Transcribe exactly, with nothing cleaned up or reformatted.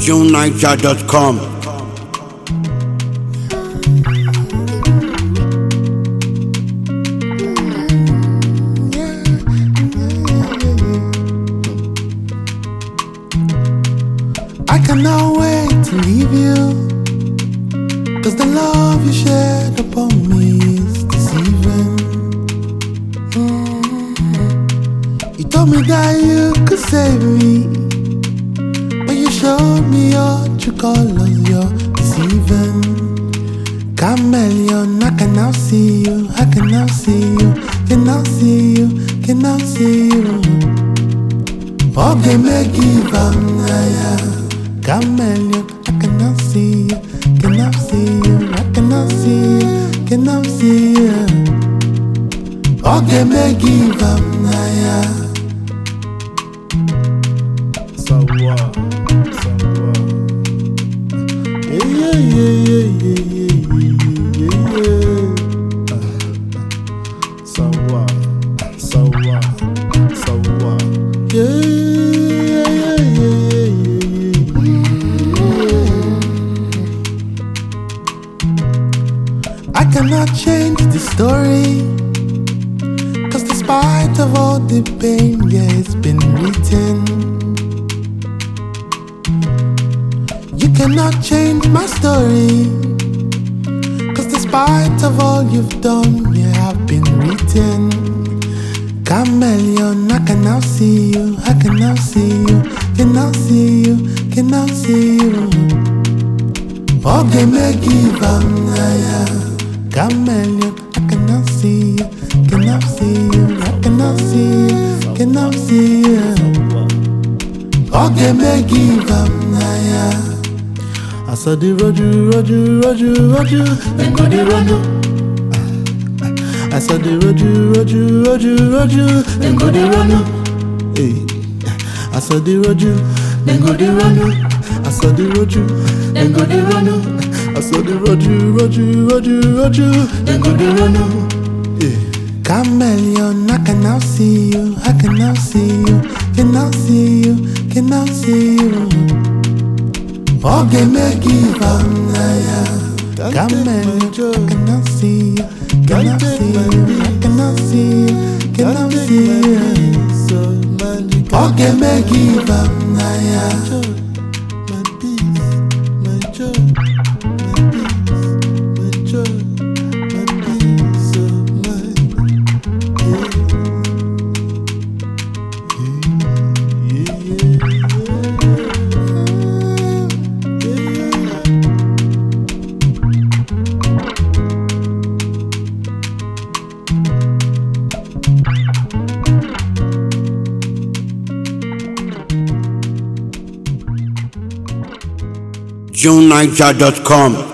June Niger dot com. I cannot wait to leave you, cause the love you shared upon me is deceiving. mm. You told me that you could save me, but you showed me your true colors, you're deceiving. Chameleon, I can now see you, I can now see you, can now see you, can now see you. Okay, make give up, yeah. Chameleon, I cannot see you, cannot see you, I cannot see you, cannot see you. Okay, make give up, yeah. So what? So what? Yeah, yeah, yeah, yeah, yeah, yeah, yeah. Uh, so what? So what? So what? Yeah. I cannot change the story, cause despite of all the pain, yeah, it's been written. You cannot change my story, cause despite of all you've done, yeah, I've been written. Chameleon, I can now see you, I can now see you, can now see you, can now see you. Okay, make give up, yeah. Chameleon, I cannot see you, cannot see you, I cannot see you, cannot see you. Okay, make give up, yeah. I saw the roju, roju, roju, roju, and go the roju. I saw the roju, roju, roju, roju, and go the roju. Hey, I saw the roju, then go the roju. I saw the roju, then go the roju. I saw the roju, roju, roju, roju, then go the roju. Hey, Chameleon, I can now see you, I can now see you, can now see you, can now see you. Okay, make give up, yeah. Chameleon, I can now see you, can now see you, I can now see you, can now see you. Okay, make give up, yeah. my peace, my joy, my peace, my joy, my peace of mind. Yeah, yeah, yeah, June Niger dot com.